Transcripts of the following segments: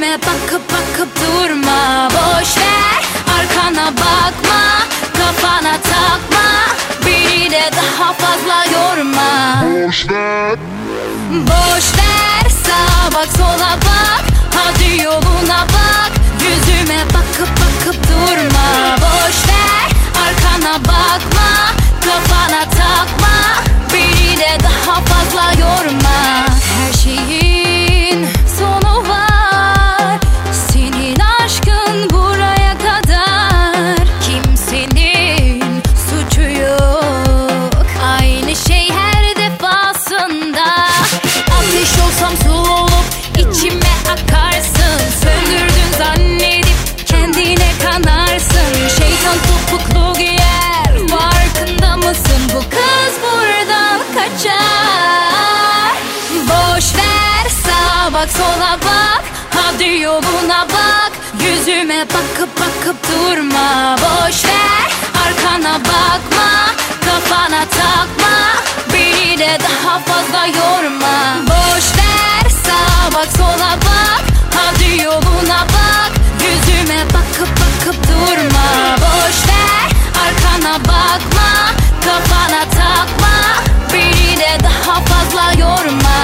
Yüzüme bakıp bakıp durma. Boş ver, arkana bakma, kafana takma, beni de daha fazla yorma. Boş ver. Boş ver, sağa bak sola bak, hadi yoluna bak. Yüzüme bakıp bakıp durma. Boş ver, arkana bakma, kafana takma, beni de daha fazla yorma. Her şeyin sonu var, senin aşkın buraya kadar. Kimsenin suçu yok, aynı şey her defasında. Ateş olsam su olup içime akarsın, söndürdün zannedip kendine kanarsın. Şeytan topuklu giyer, farkında mısın? Bu kız buradan kaçar. Boş ver, sağa bak sola bak, hadi yoluna bak. Yüzüme bakıp bakıp durma. Boş ver, arkana bakma, kafana takma, beni de daha fazla yorma. Boş ver, sağa bak sola bak, hadi yoluna bak. Yüzüme bakıp bakıp durma. Boş ver, arkana bakma, kafana takma, beni de daha fazla yorma.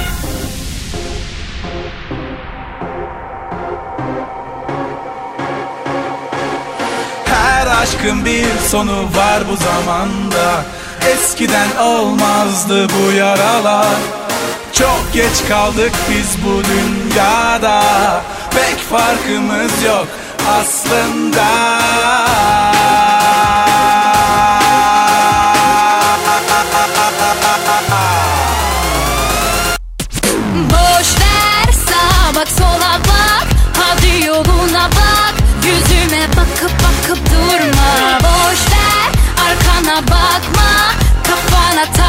Her aşkın bir sonu var bu zamanda. Eskiden olmazdı bu yaralar. Çok geç kaldık biz bu dünyada. Pek farkımız yok aslında. Boş ver, sağa bak sola bak, hadi yoluna bak. Yüzüme bakıp bakıp durma. Boş ver, arkana bakma, kafana tak.